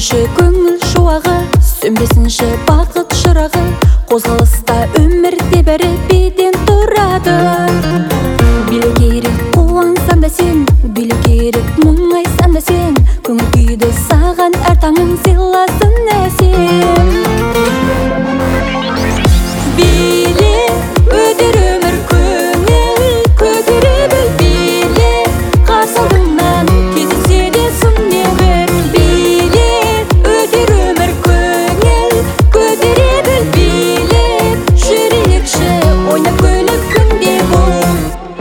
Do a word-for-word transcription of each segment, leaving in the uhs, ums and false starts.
Сөнбесінші көңіл шуағы, сөнбесінші бақыт шырағы, қозғалыста өмірде бәрі беден тұрады. Біле керек қуансан да сен, біле керек мұңайсан да сен, көңіл күйді саған әр таңың сыйласын әсем. Біле өтер өмір көңіл көтере біл, біле қарсы алдыңнан кезіксе де сын небір. Біле өтер өмір көңіл көтере біл, билеп жүрейікші ойнап күліп күнде бұл.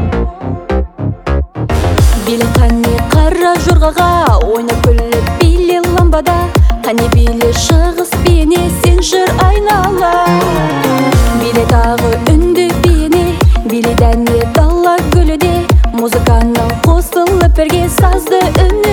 Біле қане қара жорғаға ойнап күліп биле ламбада, қане биле шығыс бейне сен жыр айнала. Биле тағы үнді бейне, биле дәне дала гүлі де, музыканы қосылып бірге сазды үн